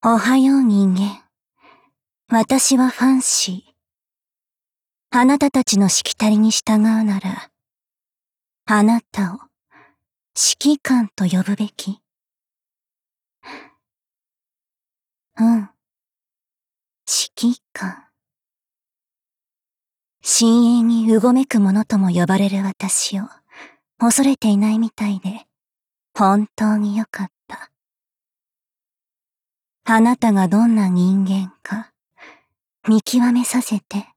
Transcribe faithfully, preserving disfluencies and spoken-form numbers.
おはよう人間。私はファンシー。あなたたちのしきたりに従うなら、あなたを指揮官と呼ぶべき。うん。指揮官。深淵にうごめくものとも呼ばれる私を恐れていないみたいで、本当によかった。あなたがどんな人間か見極めさせて